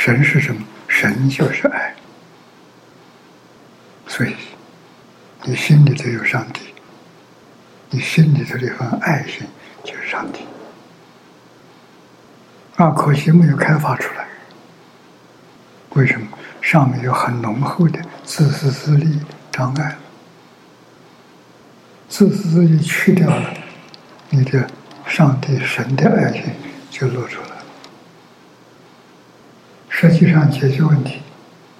神是什么？神就是爱。所以你心里头有上帝，你心里头这份爱心就是上帝。可惜没有开发出来。为什么？上面有很浓厚的自私自利障碍。自私自利去掉了，你的上帝神的爱心就露出来了。实际上解决问题，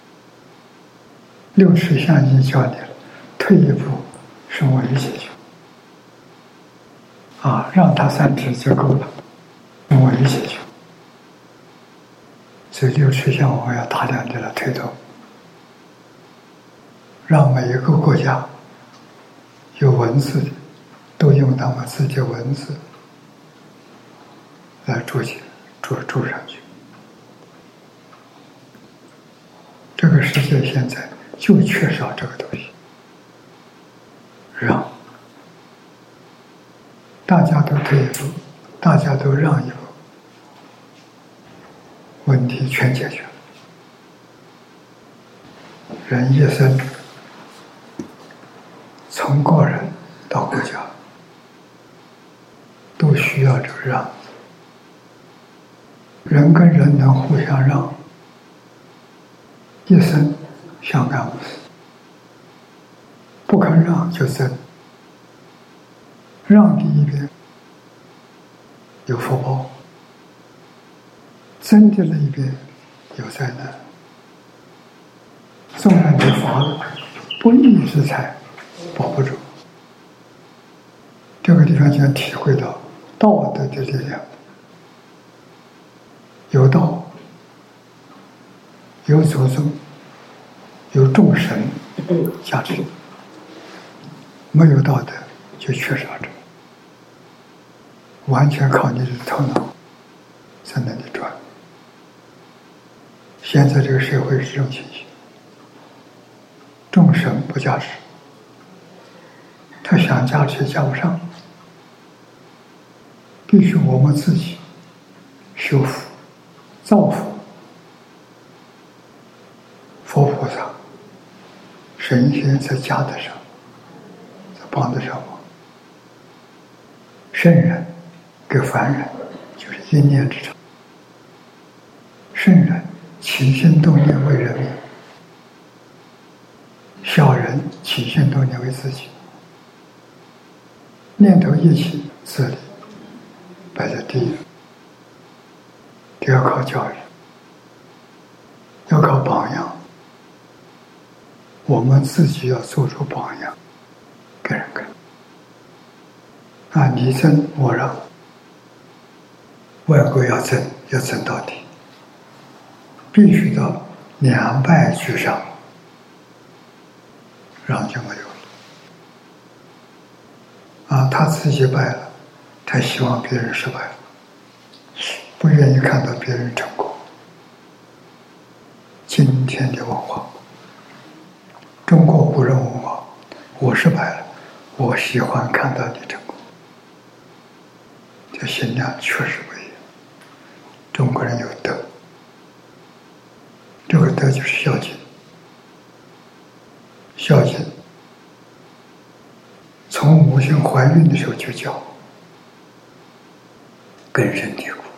六尺相已经教你了，退一步是我一解决。让他3尺就够了，我一解决。所以六尺相我们要大量的来推动，让每一个国家有文字的都用他们自己的文字来注解注上去。这个世界现在就缺少这个东西，让大家都退一步，大家都让一步，问题全解决了。人一生从个人到国家都需要这个让。人跟人能互相让，一生相安无事。不肯让就争，让的一边有福报，争的那一边有灾难。纵然你发了不义之财，保不住。这个地方就要体会到道德的力量。有道，有祖宗，有众神加持，没有道德就缺少这，完全靠你的头脑在那里转。现在这个社会是这种情形，众神不加持，他想加持加不上，必须我们自己修福造福。佛菩萨神仙在加得上，在帮得上忙。圣人给凡人就是一念之差，圣人起心动念为人民，小人起心动念为自己。念头一起，自利摆在第一，这要靠教育，要靠榜样。我们自己要做出榜样给人看。你争我让，外国要争到底，必须到两败俱伤，让就没有了。他自己败了，他希望别人失败了，不愿意看到别人成功。今天的文化，中国古人文化，我失败了，我喜欢看到你成功。这心量确实不一样。中国人有德，这个德就是孝敬。孝敬从母亲怀孕的时候就教，根深蒂固。